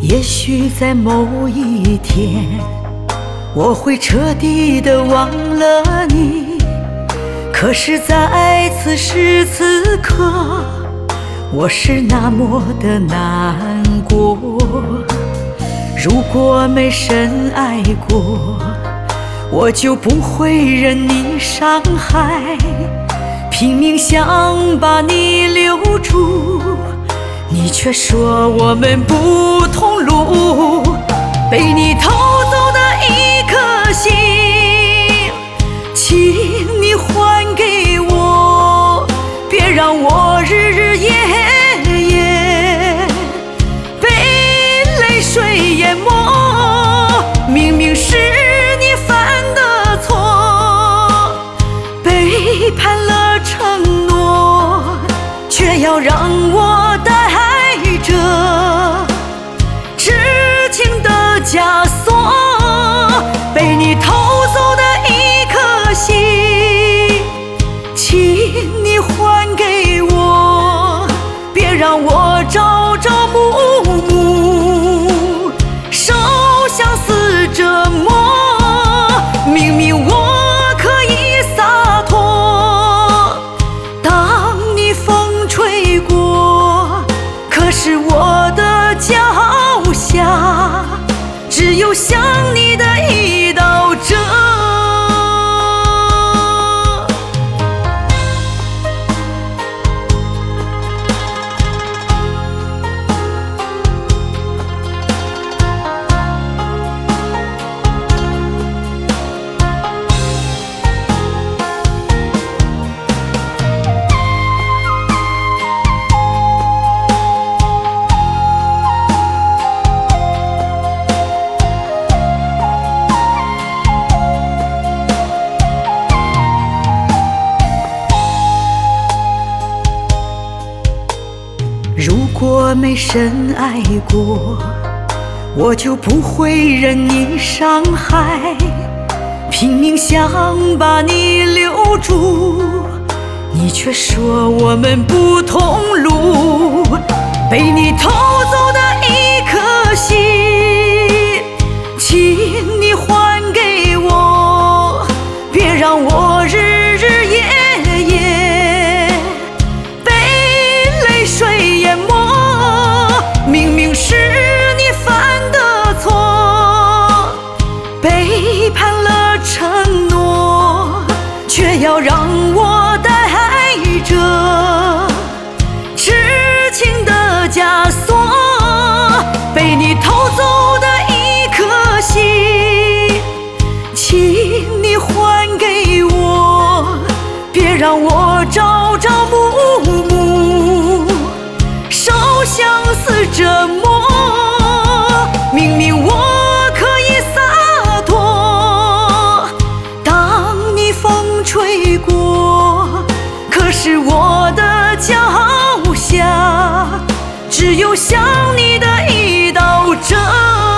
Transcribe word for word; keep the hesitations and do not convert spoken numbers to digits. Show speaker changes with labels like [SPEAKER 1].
[SPEAKER 1] 也许在某一天，我会彻底的忘了你。可是在此时此刻，我是那么的难过。如果没深爱过，我就不会任你伤害，拼命想把你留住，你却说我们不同路。被你偷走的一颗心，请你还给我，别让我日日夜夜被泪水淹没。明明是你犯的错，背叛了承诺，却要让我带着痴情的枷锁。被你偷走的一颗心，请你还给我，别让我朝朝暮暮受相思折磨。明明我可以洒脱，当你风吹过，可是我的脚下只有想你的一道辙。如果没深爱过，我就不会任你伤害，拼命想把你留住，你却说我们不同路。被你偷走的一颗心，请你还给我，别让我日日夜夜被泪水淹没。明明是你犯的错，背叛了承诺，却要让我带着痴情的枷锁。被你偷走的一颗心，请你还给我，别让我朝朝暮暮受相思折磨。明明我可以洒脱，当你风吹过，可是我的脚下只有想你的一道辙。